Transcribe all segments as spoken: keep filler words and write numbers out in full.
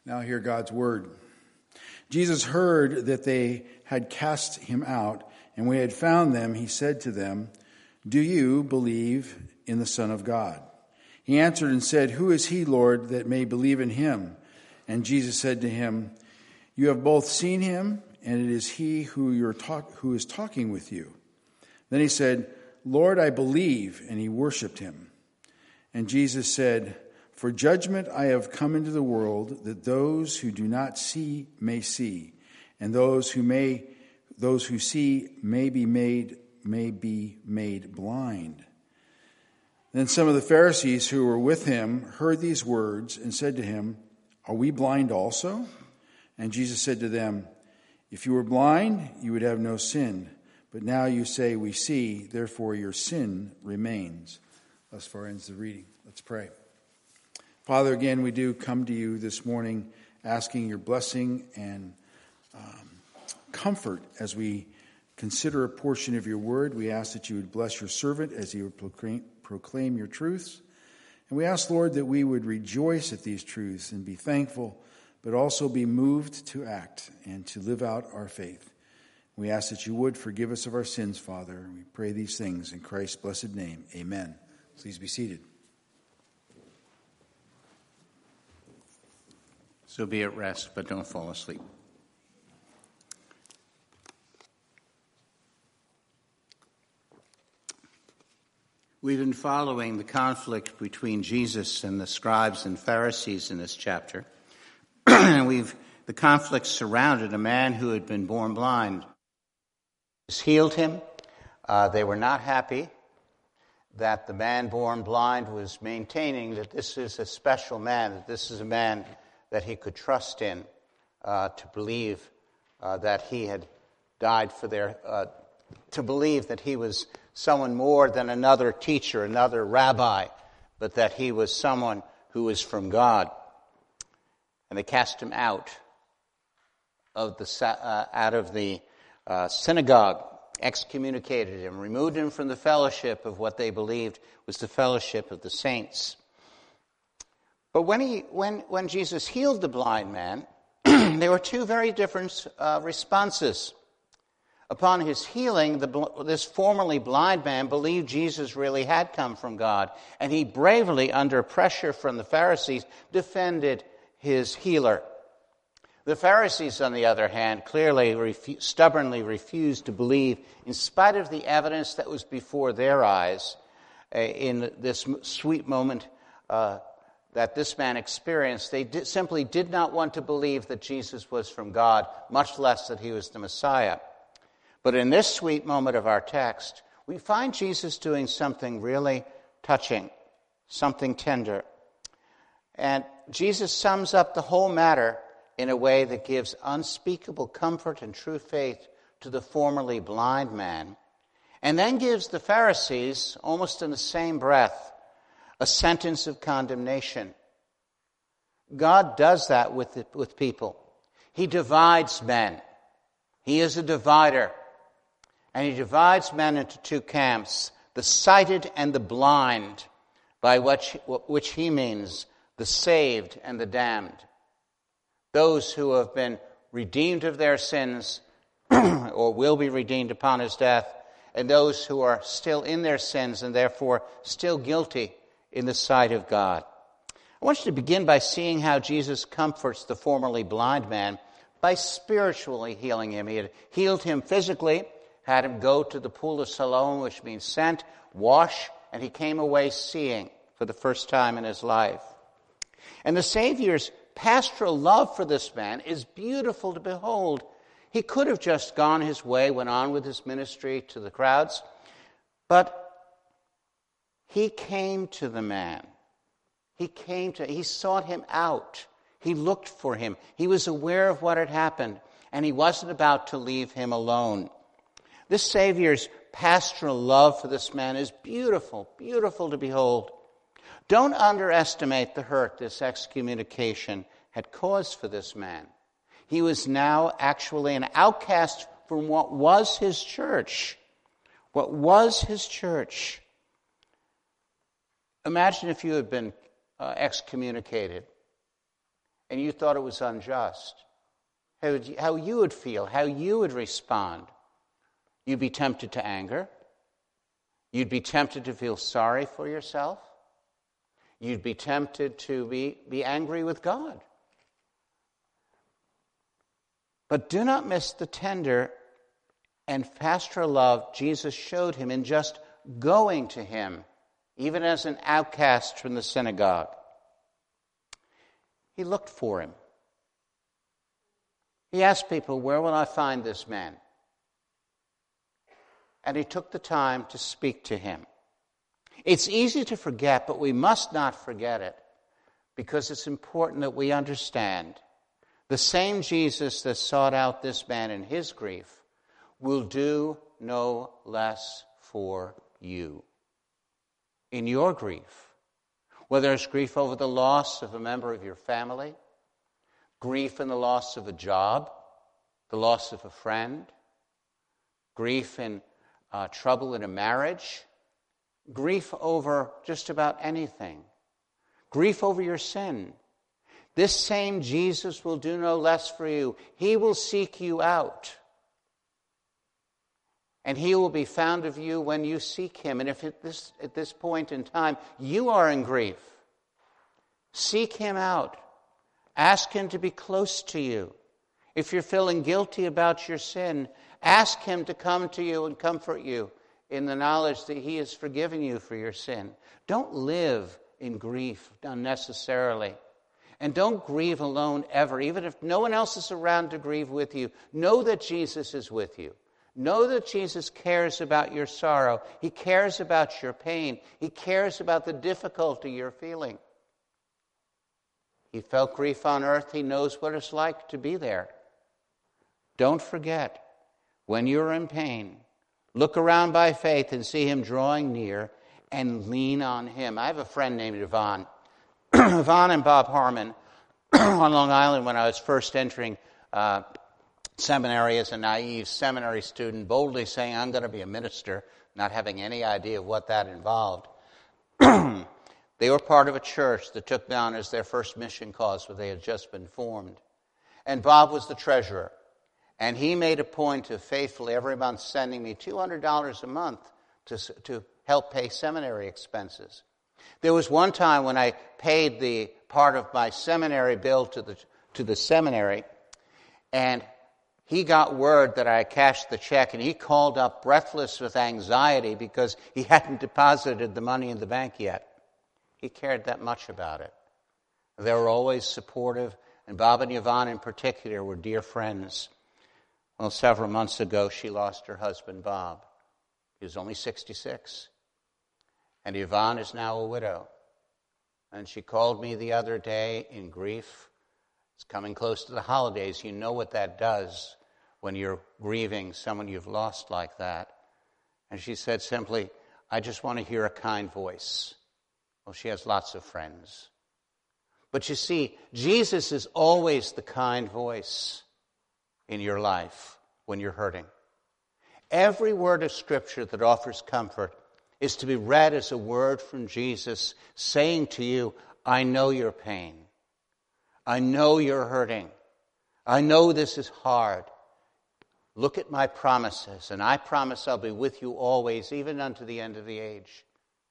Now hear God's word. Jesus heard that they had cast him out, and when he had found them, he said to them, "Do you believe in the Son of God?" He answered and said, "Who is he, Lord, that may believe in him?" And Jesus said to him, "You have both seen him, and it is he who you're talk- who is talking with you." Then he said, "Lord, I believe," and he worshipped him. And Jesus said, "For judgment I have come into the world, that those who do not see may see, and those who may those who see may be made may be made blind." Then some of the Pharisees who were with him heard these words and said to him, "Are we blind also?" And Jesus said to them, "If you were blind, you would have no sin. But now you say, 'We see,' therefore your sin remains." Thus far ends the reading. Let's pray. Father, again, we do come to you this morning asking your blessing and um, comfort as we consider a portion of your word. We ask that you would bless your servant as he would proclaim, proclaim your truths. And we ask, Lord, that we would rejoice at these truths and be thankful, but also be moved to act and to live out our faith. We ask that you would forgive us of our sins, Father. We pray these things in Christ's blessed name. Amen. Please be seated. So be at rest, but don't fall asleep. We've been following the conflict between Jesus and the scribes and Pharisees in this chapter. And we've the conflict surrounded a man who had been born blind. Jesus healed him. Uh, they were not happy that the man born blind was maintaining that this is a special man, that this is a man that he could trust in, uh, to believe uh, that he had died for their, uh, to believe that he was someone more than another teacher, another rabbi, but that he was someone who was from God. And they cast him out of the uh, out of the uh, synagogue, excommunicated him, removed him from the fellowship of what they believed was the fellowship of the saints. But when he, when, when Jesus healed the blind man, there were two very different uh, responses. Upon his healing, the, this formerly blind man believed Jesus really had come from God, and he bravely, under pressure from the Pharisees, defended his healer. The Pharisees, on the other hand, clearly, refu- stubbornly refused to believe, in spite of the evidence that was before their eyes, uh, in this sweet moment uh, that this man experienced. They did, simply did not want to believe that Jesus was from God, much less that he was the Messiah. But in this sweet moment of our text, we find Jesus doing something really touching, something tender. And Jesus sums up the whole matter in a way that gives unspeakable comfort and true faith to the formerly blind man, and then gives the Pharisees, almost in the same breath, a sentence of condemnation. God does that with, the, with people. He divides men. He is a divider. And he divides men into two camps, the sighted and the blind, by which, which he means the saved and the damned. Those who have been redeemed of their sins or will be redeemed upon his death, and those who are still in their sins and therefore still guilty in the sight of God. I want you to begin by seeing how Jesus comforts the formerly blind man by spiritually healing him. He had healed him physically, had him go to the pool of Siloam, which means sent, wash, and he came away seeing for the first time in his life. And the Savior's pastoral love for this man is beautiful to behold. He could have just gone his way, went on with his ministry to the crowds, but he came to the man. He came to, he sought him out. He looked for him. He was aware of what had happened, and he wasn't about to leave him alone. This Savior's pastoral love for this man is beautiful, beautiful to behold. Don't underestimate the hurt this excommunication had caused for this man. He was now actually an outcast from what was his church. What was his church. Imagine if you had been uh, excommunicated and you thought it was unjust, how, would you, how you would feel, how you would respond. You'd be tempted to anger. You'd be tempted to feel sorry for yourself. You'd be tempted to be, be angry with God. But do not miss the tender and pastoral love Jesus showed him in just going to him, even as an outcast from the synagogue. He looked for him. He asked people, "Where will I find this man?" And he took the time to speak to him. It's easy to forget, but we must not forget it, because it's important that we understand the same Jesus that sought out this man in his grief will do no less for you in your grief. Whether it's grief over the loss of a member of your family, grief in the loss of a job, the loss of a friend, grief in uh, trouble in a marriage, grief over just about anything, grief over your sin. This same Jesus will do no less for you. He will seek you out. And he will be found of you when you seek him. And if at this, at this point in time you are in grief, seek him out. Ask him to be close to you. If you're feeling guilty about your sin, ask him to come to you and comfort you in the knowledge that he has forgiven you for your sin. Don't live in grief unnecessarily. And don't grieve alone ever. Even if no one else is around to grieve with you, know that Jesus is with you. Know that Jesus cares about your sorrow. He cares about your pain. He cares about the difficulty you're feeling. He felt grief on earth. He knows what it's like to be there. Don't forget, when you're in pain, look around by faith and see him drawing near and lean on him. I have a friend named Yvonne. Yvonne and Bob Harmon on Long Island, when I was first entering uh, seminary as a naive seminary student, boldly saying, "I'm going to be a minister," not having any idea of what that involved. They were part of a church that took me on as their first mission cause where they had just been formed. And Bob was the treasurer. And he made a point of faithfully every month sending me two hundred dollars a month to, to help pay seminary expenses. There was one time when I paid the part of my seminary bill to the, to the seminary, and he got word that I cashed the check, and he called up breathless with anxiety because he hadn't deposited the money in the bank yet. He cared that much about it. They were always supportive, and Bob and Yvonne in particular were dear friends. Well, several months ago, she lost her husband, Bob. He was only sixty-six. And Yvonne is now a widow. And she called me the other day in grief. It's coming close to the holidays. You know what that does when you're grieving someone you've lost like that. And she said simply, "I just want to hear a kind voice." Well, she has lots of friends. But you see, Jesus is always the kind voice in your life when you're hurting. Every word of Scripture that offers comfort is to be read as a word from Jesus saying to you, "I know your pain. I know you're hurting. I know this is hard. Look at my promises, and I promise I'll be with you always, even unto the end of the age."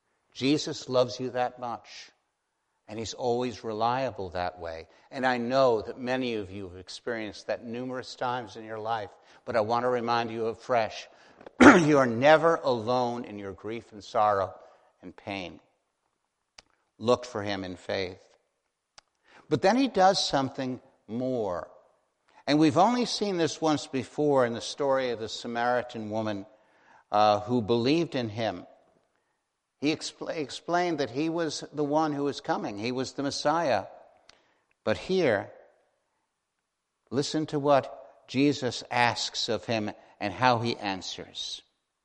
Jesus loves you that much, and he's always reliable that way. And I know that many of you have experienced that numerous times in your life, but I want to remind you afresh, you are never alone in your grief and sorrow and pain. Look for him in faith. But then he does something more. And we've only seen this once before in the story of the Samaritan woman uh, who believed in him. He expl- explained that he was the one who was coming. He was the Messiah. But here, listen to what Jesus asks of him and how he answers.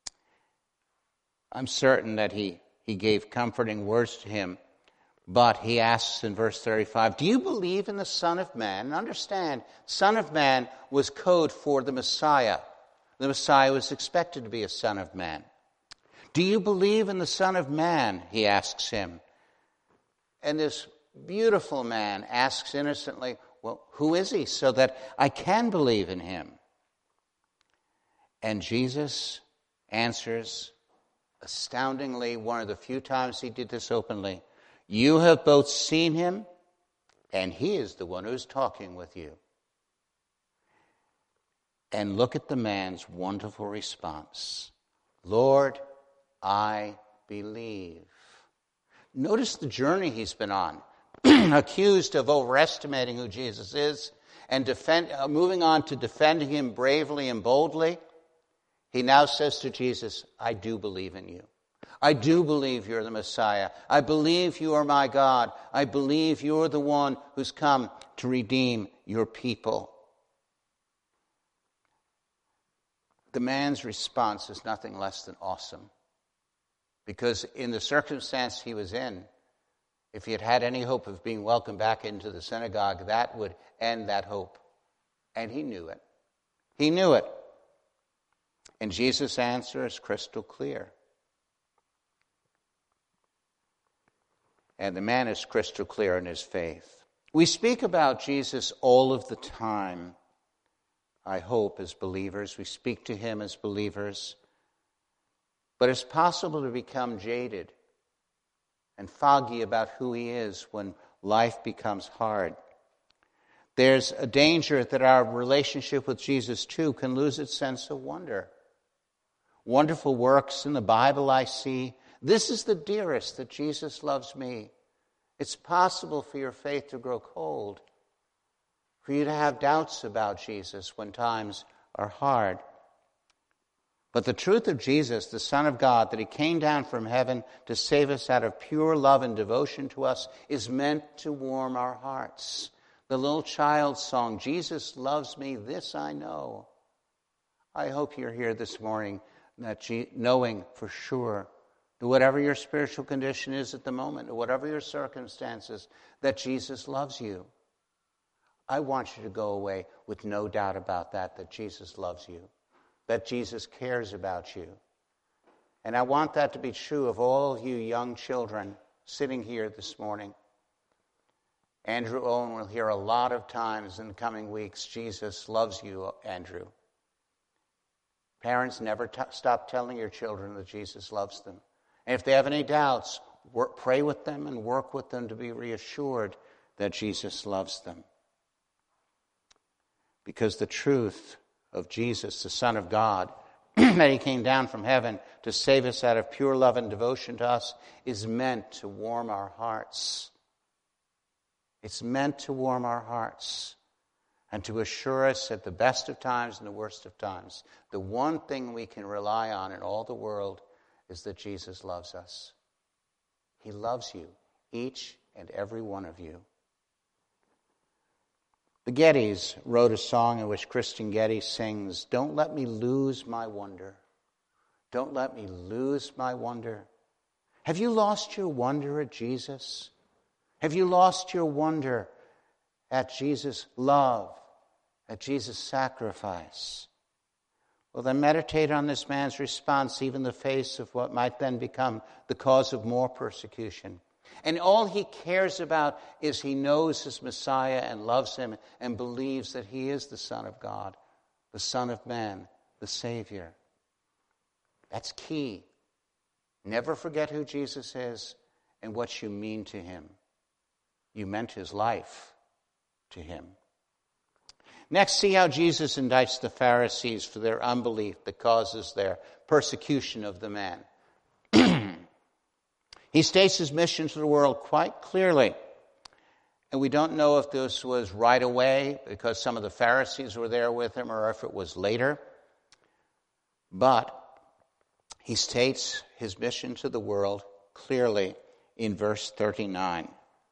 I'm certain that he, he gave comforting words to him, but he asks in verse thirty-five, "Do you believe in the Son of Man?" And understand, Son of Man was code for the Messiah. The Messiah was expected to be a Son of Man. "Do you believe in the Son of Man?" he asks him. And this beautiful man asks innocently, well, who is he so that I can believe in him? And Jesus answers astoundingly, one of the few times he did this openly, you have both seen him, and he is the one who's talking with you. And look at the man's wonderful response. Lord, I believe. Notice the journey he's been on, accused of overestimating who Jesus is, and defend, uh, moving on to defending him bravely and boldly. He now says to Jesus, I do believe in you. I do believe you're the Messiah. I believe you are my God. I believe you're the one who's come to redeem your people. The man's response is nothing less than awesome. Because in the circumstance he was in, if he had had any hope of being welcomed back into the synagogue, that would end that hope. And he knew it. He knew it. And Jesus' answer is crystal clear. And the man is crystal clear in his faith. We speak about Jesus all of the time, I hope, as believers. We speak to him as believers. But it's possible to become jaded and foggy about who he is when life becomes hard. There's a danger that our relationship with Jesus, too, can lose its sense of wonder. Wonderful works in the Bible I see. This is the dearest, that Jesus loves me. It's possible for your faith to grow cold, for you to have doubts about Jesus when times are hard. But the truth of Jesus, the Son of God, that he came down from heaven to save us out of pure love and devotion to us, is meant to warm our hearts. The little child's song, Jesus loves me, this I know. I hope you're here this morning that knowing for sure that whatever your spiritual condition is at the moment, or whatever your circumstances, that Jesus loves you. I want you to go away with no doubt about that, that Jesus loves you, that Jesus cares about you. And I want that to be true of all you young children sitting here this morning. Andrew Owen will hear a lot of times in the coming weeks, Jesus loves you, Andrew. Parents, never t- stop telling your children that Jesus loves them. And if they have any doubts, work, pray with them and work with them to be reassured that Jesus loves them. Because the truth of Jesus, the Son of God, that he came down from heaven to save us out of pure love and devotion to us, is meant to warm our hearts. It's meant to warm our hearts and to assure us at the best of times and the worst of times, the one thing we can rely on in all the world is that Jesus loves us. He loves you, each and every one of you. The Gettys wrote a song in which Kristen Getty sings, "Don't let me lose my wonder. Don't let me lose my wonder." Have you lost your wonder at Jesus? Have you lost your wonder at Jesus' love, at Jesus' sacrifice? Well, then meditate on this man's response, even in the face of what might then become the cause of more persecution. And all he cares about is he knows his Messiah and loves him and believes that he is the Son of God, the Son of Man, the Savior. That's key. Never forget who Jesus is and what you mean to him. You meant his life to him. Next, see how Jesus indicts the Pharisees for their unbelief that causes their persecution of the man. He states his mission to the world quite clearly. And we don't know if this was right away because some of the Pharisees were there with him or if it was later. But he states his mission to the world clearly in verse thirty-nine.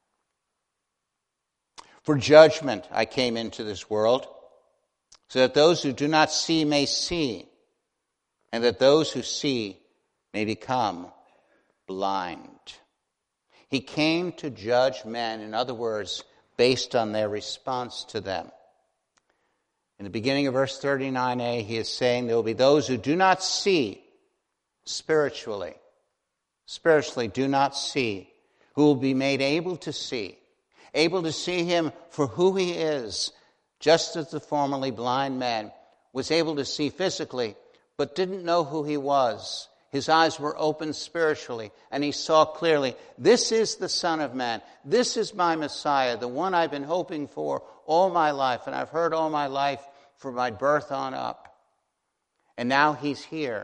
For judgment I came into this world, so that those who do not see may see, and that those who see may become blind. He came to judge men, in other words, based on their response to them. In the beginning of verse thirty-nine a, he is saying there will be those who do not see spiritually, spiritually do not see, who will be made able to see. able to see him for who he is, just as the formerly blind man was able to see physically, but didn't know who he was. His eyes were opened spiritually, and he saw clearly, this is the Son of Man. This is my Messiah, the one I've been hoping for all my life, and I've heard all my life from my birth on up. And now he's here.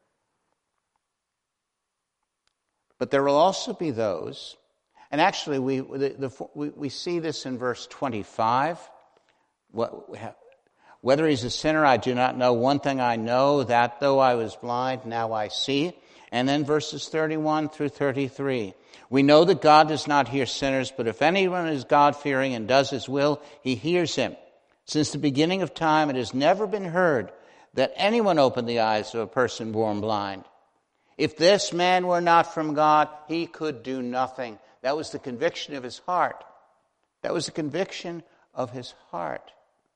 But there will also be those, and actually we the, the, we, we see this in verse twenty-five. What, whether he's a sinner, I do not know. One thing I know, that though I was blind, now I see. And then verses thirty-one through thirty-three. We know that God does not hear sinners, but if anyone is God-fearing and does his will, he hears him. Since the beginning of time, it has never been heard that anyone opened the eyes of a person born blind. If this man were not from God, he could do nothing. That was the conviction of his heart. That was the conviction of his heart.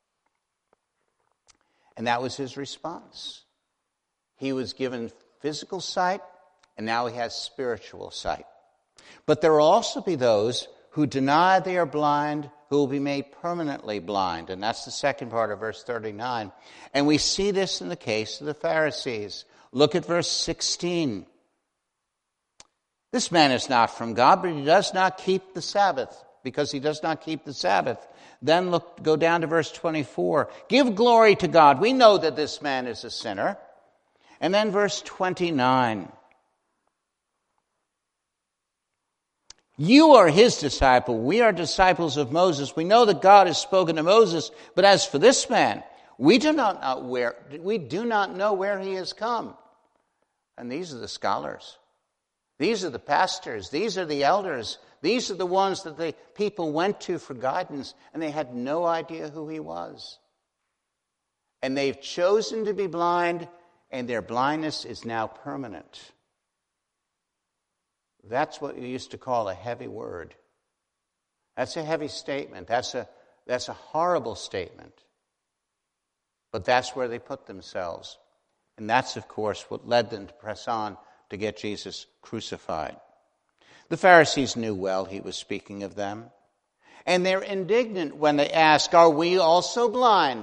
And that was his response. He was given physical sight, and now he has spiritual sight. But there will also be those who deny they are blind, who will be made permanently blind. And that's the second part of verse thirty-nine. And we see this in the case of the Pharisees. Look at verse sixteen. This man is not from God, but he does not keep the Sabbath. Because he does not keep the Sabbath. Then look, go down to verse twenty-four. Give glory to God. We know that this man is a sinner. And then verse twenty-nine. You are his disciple. We are disciples of Moses. We know that God has spoken to Moses. But as for this man, we do not know where, we do not know where he has come. And these are the scholars. These are the pastors. These are the elders. These are the ones that the people went to for guidance, and they had no idea who he was. And they've chosen to be blind, and their blindness is now permanent. That's what you used to call a heavy word. That's a heavy statement. That's a, that's a horrible statement. But that's where they put themselves. And that's, of course, what led them to press on to get Jesus crucified. The Pharisees knew well he was speaking of them. And they're indignant when they ask, are we also blind?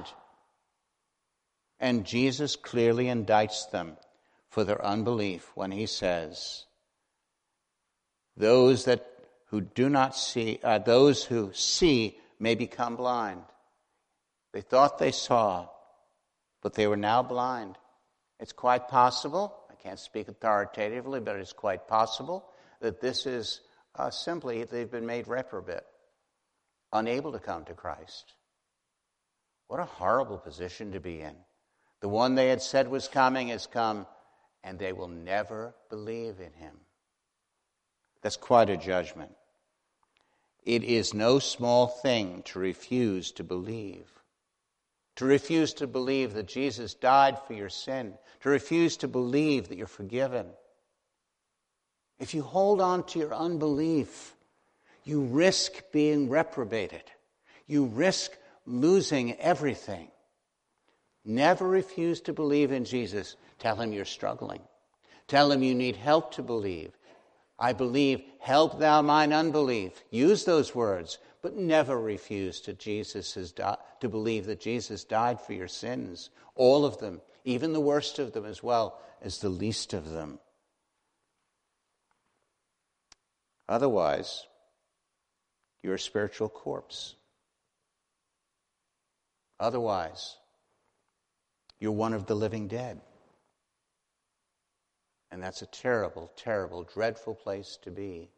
And Jesus clearly indicts them for their unbelief when he says, those that who do not see, uh, those who see may become blind. They thought they saw, but they were now blind. It's quite possible, I can't speak authoritatively, but it's quite possible that this is uh, simply they've been made reprobate, unable to come to Christ. What a horrible position to be in. The one they had said was coming has come, and they will never believe in him. That's quite a judgment. It is no small thing to refuse to believe. To refuse to believe that Jesus died for your sin. To refuse to believe that you're forgiven. If you hold on to your unbelief, you risk being reprobated. You risk losing everything. Never refuse to believe in Jesus. Tell him you're struggling. Tell him you need help to believe. I believe, help thou mine unbelief. Use those words, but never refuse to Jesus has di- to believe that Jesus died for your sins. All of them, even the worst of them as well as the least of them. Otherwise, you're a spiritual corpse. Otherwise, you're one of the living dead. And that's a terrible, terrible, dreadful place to be.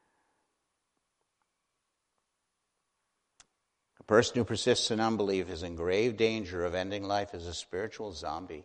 A person who persists in unbelief is in grave danger of ending life as a spiritual zombie.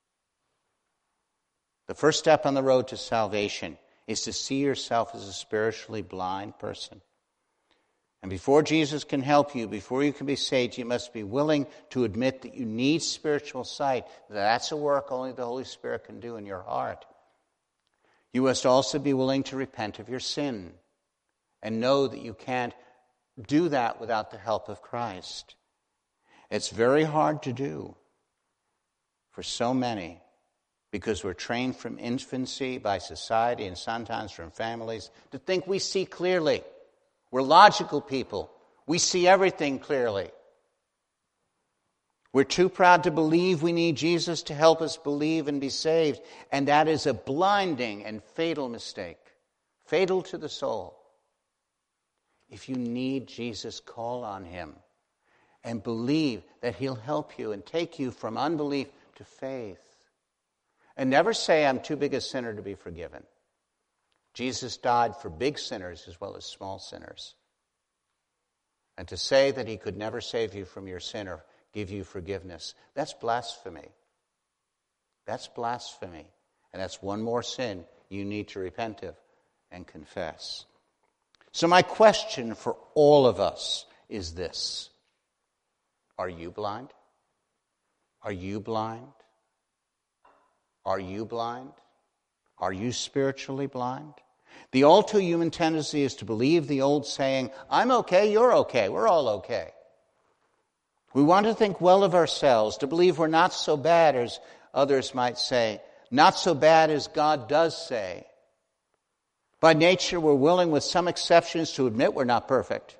The first step on the road to salvation is to see yourself as a spiritually blind person. And before Jesus can help you, before you can be saved, you must be willing to admit that you need spiritual sight. That's a work only the Holy Spirit can do in your heart. You must also be willing to repent of your sin and know that you can't do that without the help of Christ. It's very hard to do for so many because we're trained from infancy by society and sometimes from families to think we see clearly. We're logical people. We see everything clearly. We're too proud to believe we need Jesus to help us believe and be saved. And that is a blinding and fatal mistake. Fatal to the soul. If you need Jesus, call on him. And believe that he'll help you and take you from unbelief to faith. And never say, I'm too big a sinner to be forgiven. Jesus died for big sinners as well as small sinners. And to say that he could never save you from your sin or give you forgiveness, that's blasphemy. That's blasphemy. And that's one more sin you need to repent of and confess. So my question for all of us is this. Are you blind? Are you blind? Are you blind? Are you spiritually blind? The all too human tendency is to believe the old saying, I'm okay, you're okay, we're all okay. We want to think well of ourselves, to believe we're not so bad as others might say, not so bad as God does say. By nature, we're willing, with some exceptions, to admit we're not perfect.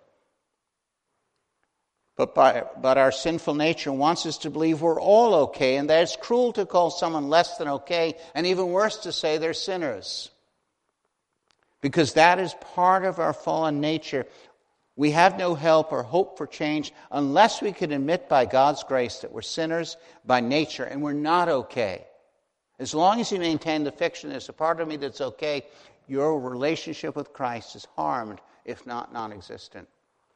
But, by, but our sinful nature wants us to believe we're all okay, and that it's cruel to call someone less than okay, and even worse to say they're sinners. Because that is part of our fallen nature. We have no help or hope for change unless we can admit by God's grace that we're sinners by nature and we're not okay. As long as you maintain the fiction there's a part of me that's okay, your relationship with Christ is harmed, if not non-existent.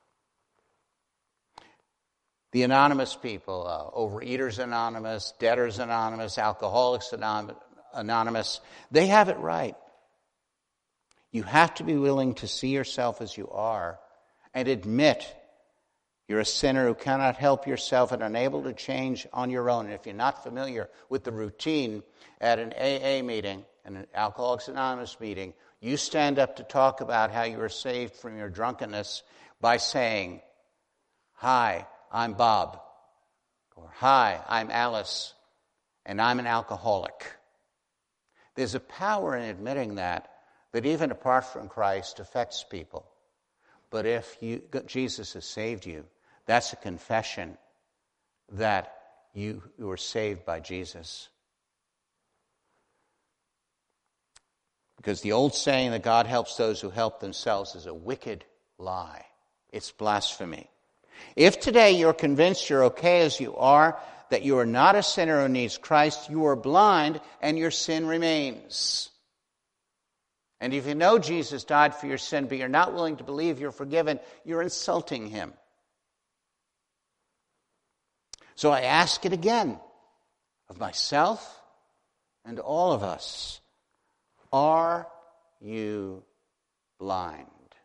The anonymous people, uh, Overeaters Anonymous, Debtors Anonymous, Alcoholics Anonymous, they have it right. You have to be willing to see yourself as you are and admit you're a sinner who cannot help yourself and unable to change on your own. And if you're not familiar with the routine at an A A meeting, an Alcoholics Anonymous meeting, you stand up to talk about how you were saved from your drunkenness by saying, hi, I'm Bob, or hi, I'm Alice, and I'm an alcoholic. There's a power in admitting that, that even apart from Christ affects people. But if you, Jesus has saved you, that's a confession that you, you were saved by Jesus. Because the old saying that God helps those who help themselves is a wicked lie. It's blasphemy. If today you're convinced you're okay as you are, that you are not a sinner who needs Christ, you are blind and your sin remains. And if you know Jesus died for your sin, but you're not willing to believe you're forgiven, you're insulting him. So I ask it again of myself and all of us. Are you blind?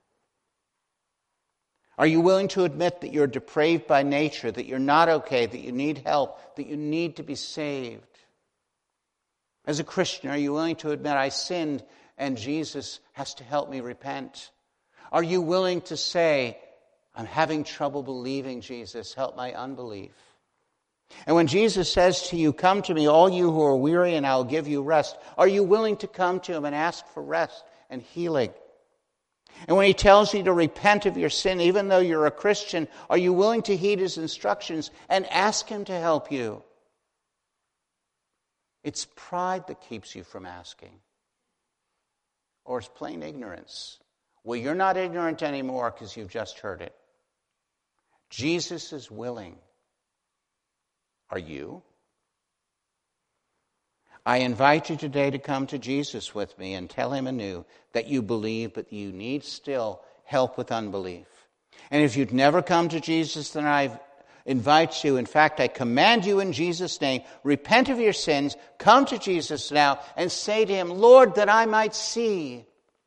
Are you willing to admit that you're depraved by nature, that you're not okay, that you need help, that you need to be saved? As a Christian, are you willing to admit I sinned and Jesus has to help me repent? Are you willing to say, I'm having trouble believing, Jesus, help my unbelief? And when Jesus says to you, come to me, all you who are weary, and I'll give you rest, are you willing to come to him and ask for rest and healing? And when he tells you to repent of your sin, even though you're a Christian, are you willing to heed his instructions and ask him to help you? It's pride that keeps you from asking. Or it's plain ignorance. Well, you're not ignorant anymore because you've just heard it. Jesus is willing. Are you? I invite you today to come to Jesus with me and tell him anew that you believe, but you need still help with unbelief. And if you'd never come to Jesus, then I invite you, in fact, I command you in Jesus' name, repent of your sins, come to Jesus now, and say to him, Lord, that I might see.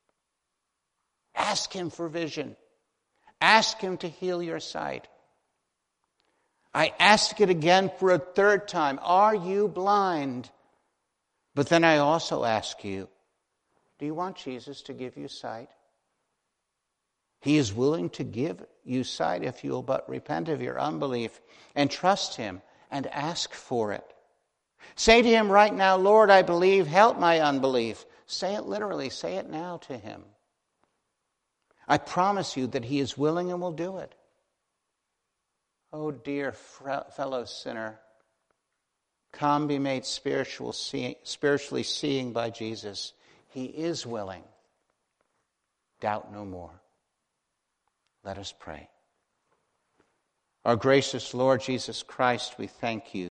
Ask him for vision. Ask him to heal your sight. I ask it again for a third time. Are you blind? But then I also ask you, do you want Jesus to give you sight? He is willing to give you sight if you'll but repent of your unbelief and trust him and ask for it. Say to him right now, Lord, I believe, help my unbelief. Say it literally. Say it now to him. I promise you that he is willing and will do it. Oh, dear fellow sinner, come be made spiritual, see, spiritually seeing by Jesus. He is willing. Doubt no more. Let us pray. Our gracious Lord Jesus Christ, we thank you